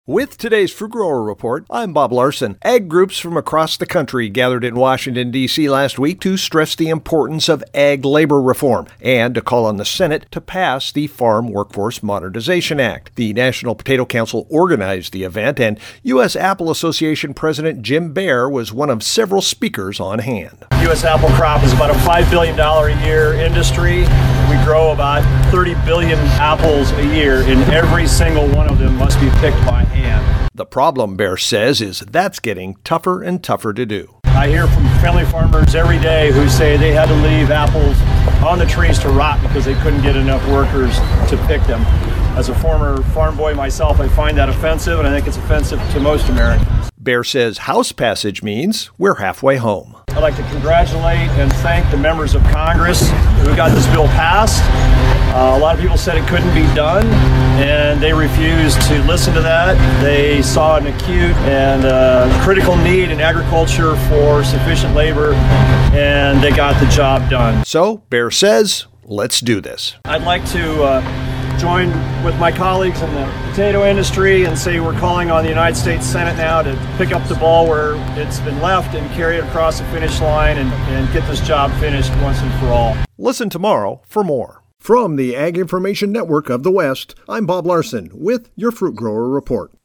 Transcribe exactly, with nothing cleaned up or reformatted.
With today's Fruit Grower Report, I'm Bob Larson. Ag groups from across the country gathered in Washington, D C last week to stress the importance of ag labor reform and to call on the Senate to pass the Farm Workforce Modernization Act. The National Potato Council organized the event, and U S Apple Association President Jim Baer was one of several speakers on hand. U S apple crop is about a five billion dollars a year industry. We grow about thirty billion apples a year, and every single one of them must be picked by hand. The problem, Baer says, is that's getting tougher and tougher to do. I hear from family farmers every day who say they had to leave apples on the trees to rot because they couldn't get enough workers to pick them. As a former farm boy myself, I find that offensive, and I think it's offensive to most Americans. Baer says House passage means we're halfway home. I'd like to congratulate and thank the members of Congress who got this bill passed. Uh, a lot of people said it couldn't be done, and they refused to listen to that. They saw an acute and uh, critical need in agriculture for sufficient labor, and they got the job done. So, Baer says, let's do this. I'd like to uh, join with my colleagues in the potato industry and say we're calling on the United States Senate now to pick up the ball where it's been left and carry it across the finish line and, and get this job finished once and for all. Listen tomorrow for more. From the Ag Information Network of the West, I'm Bob Larson with your Fruit Grower Report.